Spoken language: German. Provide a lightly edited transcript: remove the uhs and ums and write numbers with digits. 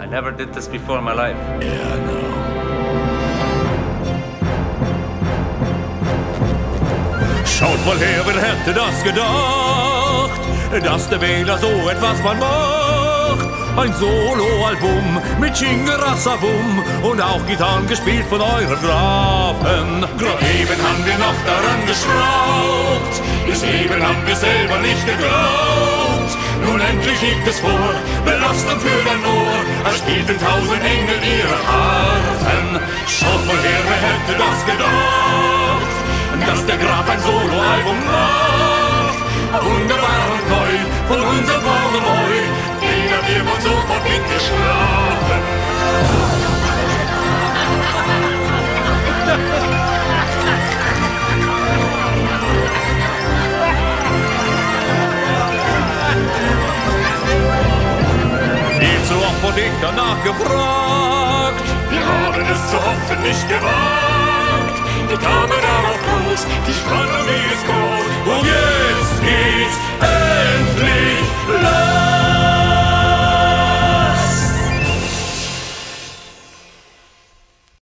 I never did this before in my life. Yeah, no. Schaut mal her, wer hätte das gedacht, dass der Wähler so etwas mal macht. Ein Soloalbum mit Chingerasabum und auch Gitarren gespielt von euren Grafen. Gerade eben haben wir noch daran geschraubt, bis eben haben wir selber nicht geglaubt. Nun endlich liegt es vor, Belastung für dein Ohr, als spielten 1000 Engel ihre Harfen. Schaut mal her, wer hätte das gedacht, dass der Graf ein Soloalbum macht. Wunderbar und neu, von unserem Pornoboy, jeder wird uns sofort mitgeschlafen. Viel zu oft wurde ich danach gefragt, wir haben es so oft nicht gewagt. Ich habe darauf bloß die Spannung